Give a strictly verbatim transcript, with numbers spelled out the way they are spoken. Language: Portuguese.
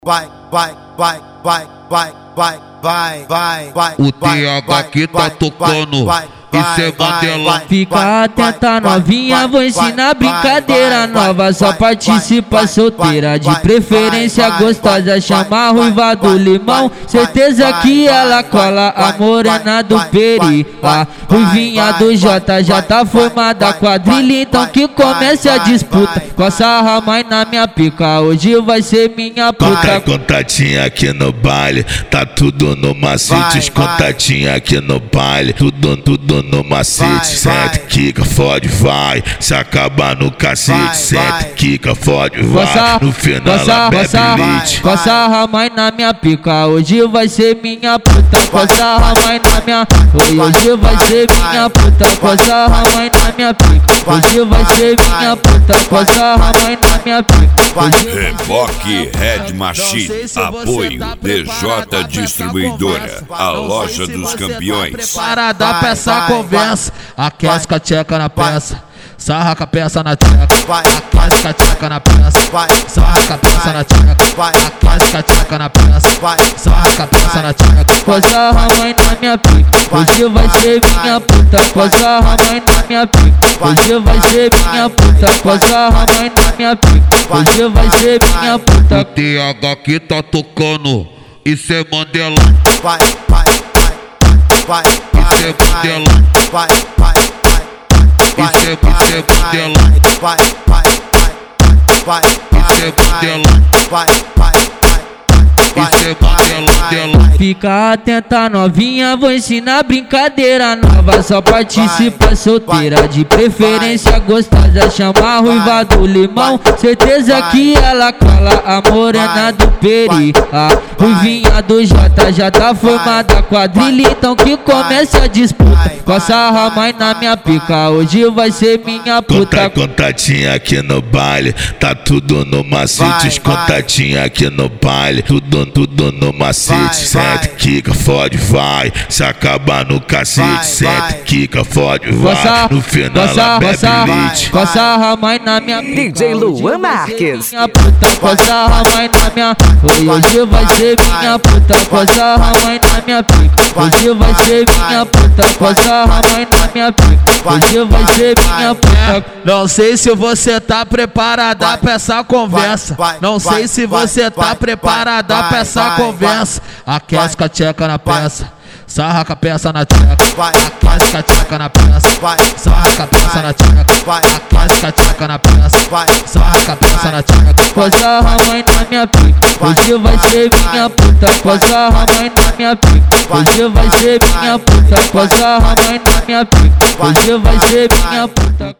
vai, vai, vai, vai, vai, vai, vai, vai, vai. O T H que tá tocando, isso é Mandela. Fica atenta novinha, vou ensinar brincadeira nova. Só participa solteira, de preferência gostosa. Chama a ruiva do limão, certeza que ela cola. A morena do peri, a ruivinha do J. Já tá formada quadrilha, então que comece a disputa. Com a sarra mais na minha pica, hoje vai ser minha puta. Conta, contatinha aqui no baile, tá tudo no macete. Os contatinha aqui no baile, tudo, tudo no macete. Senta, quica, fode, vai. Se acabar no cacete, senta, quica, fode, vai. No final ela bebe leite. Com a sarra mais na minha pica, hoje vai ser minha puta. Com a sarra mais na minha, hoje vai ser minha puta. Com a sarra mais na minha pica, hoje vai ser minha puta. Com a sarra mais na minha pica. Reboque Red Machine, apoio D J Distribuidora, a loja dos campeões. Preparada pra essa conversa, aquece com a tcheca na peça, sarra com a peça na tcheca, aquece com a tcheca na peça, sarra com a peça na tcheca, aquece com a tcheca na peça, sarra com a peça na tcheca. Com a sarra mãe na minha pica, hoje vai ser minha puta. Com a sarra mãe na minha pica, hoje vai ser minha puta. Com a sarra mãe na minha pica, hoje vai ser minha puta. O T H que tá tocando, isso é Mandela. Vai, vai, vai, Isso é Mandela. vai, vai, Isso é, isso é Mandela. vai, vai, vai, Isso é Mandela. vai, vai, Isso é Mandela, Mandela. Fica atenta novinha, vou ensinar brincadeira nova. Só participa solteira, de preferência gostosa. Chama a ruiva do limão, certeza que ela cola. A morena do peri, a ruivinha do J. Já tá formada quadrilha, então que comece a disputa. Com a sarra mais na minha pica, hoje vai ser minha puta. Conta, contatinha aqui no baile, tá tudo no macete. Os contatinha aqui no baile, tudo, tudo no macete. Senta, quica, fode, vai. Se acabar no cacete, senta, quica, fode, vai. No final ela bebe leite. Com a sarra mais na minha pica, D J Luan Marques. minha puta. Com a sarra mais na minha, hoje vai ser minha puta. Com a sarra mais na minha pica, hoje vai ser minha puta. Com a sarra mais na minha pica, hoje vai ser minha puta. Não sei se você tá preparada pra essa conversa. Não sei se você tá preparada pra essa conversa. Aquece com a tcheca na peça, sarra com a peça na tcheca, aquece com a tcheca na peça, sarra com a peça na tcheca, aquece com a tcheca na peça, sarra com a peça na tcheca. Com a sarra mãe na minha pica, hoje vai ser minha puta. Com a sarra mãe na minha pica, hoje vai ser minha puta. Com a sarra mãe na minha pica, hoje vai ser minha puta.